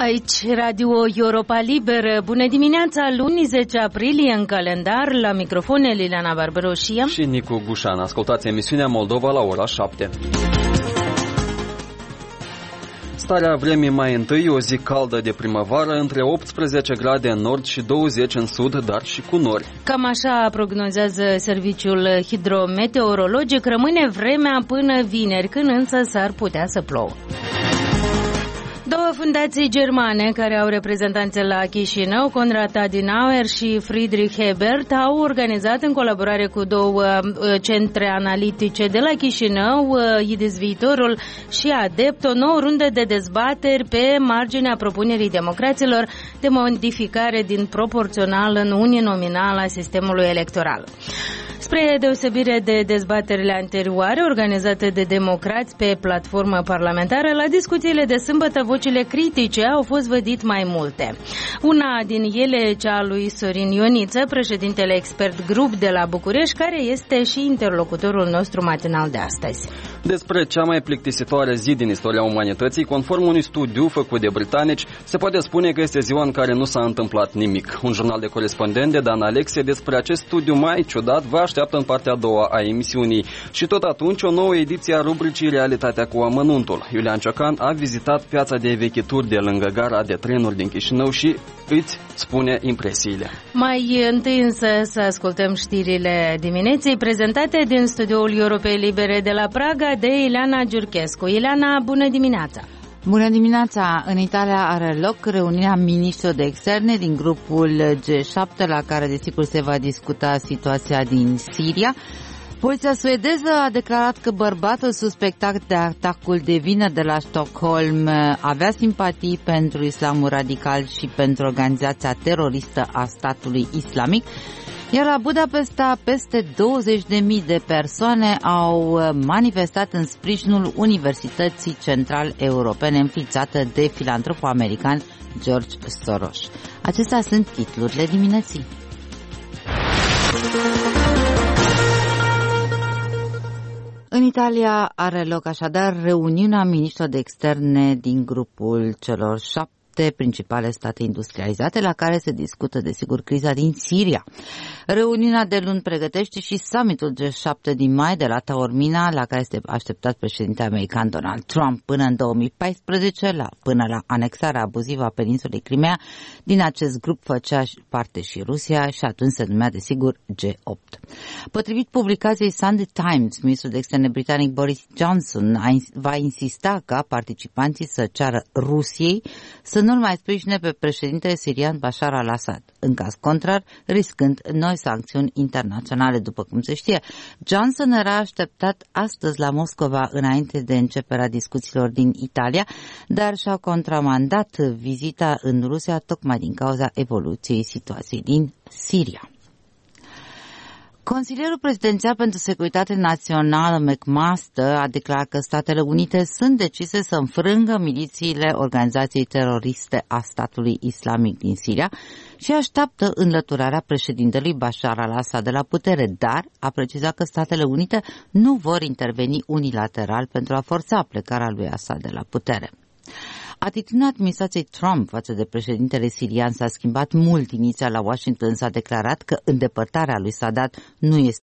Aici, Radio Europa Liberă. Bună dimineața, luni 10 aprilie în calendar. La microfon Liliana Barbaroșia și Nicu Gușan. Ascultați emisiunea Moldova la ora 7. Starea vremii mai întâi, o zi caldă de primăvară, între 18 grade în nord și 20 în sud, dar și cu nori. Cam așa prognozează serviciul hidrometeorologic. Rămâne vremea până vineri, când însă s-ar putea să plouă. Două fundații germane care au reprezentanțe la Chișinău, Konrad Adenauer și Friedrich Ebert, au organizat în colaborare cu două centre analitice de la Chișinău, IDIS Viitorul și ADEPT, o nouă rundă de dezbateri pe marginea propunerii democraților de modificare din proporțional în uninominal a sistemului electoral. Spre deosebire de dezbaterile anterioare organizate de democrați pe platformă parlamentară, la discuțiile de sâmbătă vocile critice au fost vădit mai multe. Una din ele, cea a lui Sorin Ioniță, președintele expert grup de la București, care este și interlocutorul nostru matinal de astăzi. Despre cea mai plictisitoare zi din istoria umanității, conform unui studiu făcut de britanici, se poate spune că este ziua în care nu s-a întâmplat nimic. Un jurnal de corespondent de Dan Alexie despre acest studiu mai ciudat vă așteaptă în partea a doua a emisiunii. Și tot atunci o nouă ediție a rubricii Realitatea cu amănuntul. Iulian Ciocan a vizitat piața de vechituri de lângă gara de trenuri din Chișinău și îți spune impresiile. Mai întâi însă să ascultăm știrile dimineții prezentate din studioul Europei Libere de la Praga de Ileana Giurchescu. Ileana, bună dimineața! Bună dimineața! În Italia are loc reuniunea miniștrilor de externe din grupul G7, la care desigur se va discuta situația din Siria. Poliția suedeză a declarat că bărbatul suspectat de atacul de vină de la Stockholm avea simpatii pentru islamul radical și pentru organizația teroristă a statului islamic. Iar la Budapesta, peste 20.000 de persoane au manifestat în sprijinul Universității Central Europene înființată de filantropul american George Soros. Acestea sunt titlurile dimineții. În Italia are loc așadar reuniunea miniștrilor de externe din grupul celor 7 principale state industrializate, la care se discută, desigur, criza din Siria. Reuniunea de luni pregătește și summitul G7 din mai de la Taormina, la care este așteptat președintele american Donald Trump până în 2014, până la anexarea abuzivă a peninsulei Crimea. Din acest grup făcea parte și Rusia și atunci se numea, desigur, G8. Potrivit publicației Sunday Times, ministrul de externe britanic Boris Johnson va insista ca participanții să ceară Rusiei să nu-l mai sprijine pe președintele sirian Bashar al-Assad, în caz contrar, riscând noi sancțiuni internaționale, după cum se știe. Johnson era așteptat astăzi la Moscova înainte de începerea discuțiilor din Italia, dar și-a contramandat vizita în Rusia tocmai din cauza evoluției situației din Siria. Consilierul prezidențial pentru securitate națională McMaster a declarat că Statele Unite sunt decise să înfrângă milițiile organizației teroriste a statului islamic din Siria și așteaptă înlăturarea președintelui Bashar al-Assad de la putere, dar a precizat că Statele Unite nu vor interveni unilateral pentru a forța plecarea lui Assad de la putere. Atitudinea administrației Trump față de președintele sirian s-a schimbat mult. Inițial la Washington s-a declarat că îndepărtarea lui Sadat nu este